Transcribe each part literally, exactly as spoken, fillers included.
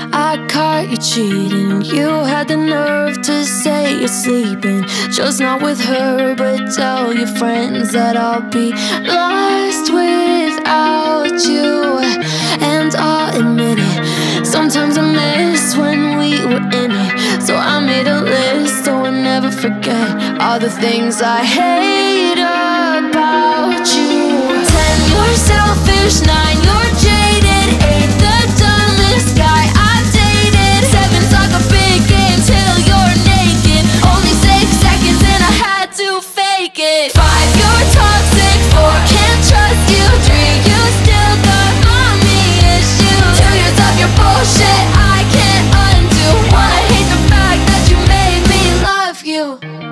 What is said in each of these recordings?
I caught you cheating. You had the nerve to say you're sleeping, just not with her, but tell your friends that I'll be lost without you. And I'll admit it, sometimes I miss when we were in it. So I made a list so I'll never forget all the things I hate about you. Ten, you're selfish. Nine, you're jaded. Eight, the dumbest guy I've dated. Seven, talk a big game till you're naked. Only six seconds and I had to fake it. Five, you're toxic. Four, can't trust you. Three, you still got mommy issues. Two years of your bullshit I can't undo. One, I hate the fact that you made me love you.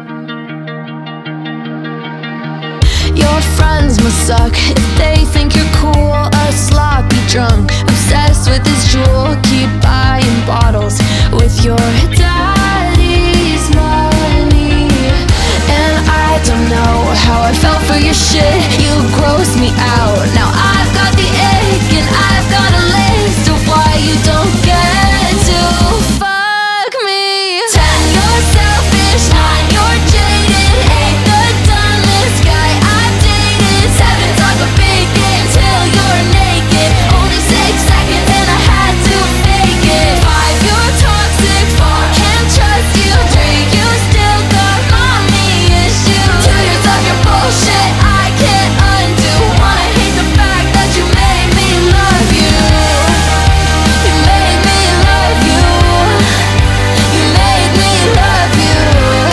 Your friends must suck if they think you're cool. A sloppy drunk, obsessed with this jewel. Keep buying bottles with your daddy's money. And I don't know how I felt for your shit. You gross me out. Now I've got the ick and I've got a list of why you don't get to fuck me. Ten, you're selfish. Nine, you're jaded. Eight, the dumbest guy I've dated. Seven, talk a big game till you're naked. Only six seconds and I had to fake it. Five, you're toxic. Four, can't trust you. Three, you still got mommy issues. Two years of your bullshit I can't undo. One, I hate the fact that you made me love you. You made me love you. You made me love you.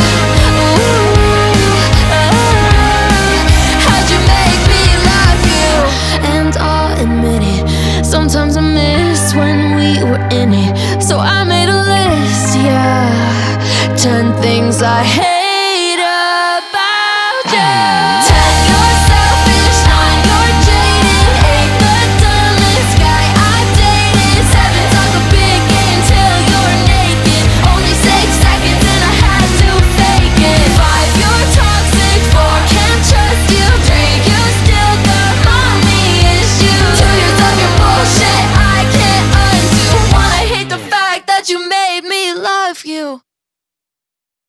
Ooh, ah, how'd you make me love you? And I'll admit it, sometimes I miss when we were in it. So I made a list, yeah. Ten things I hate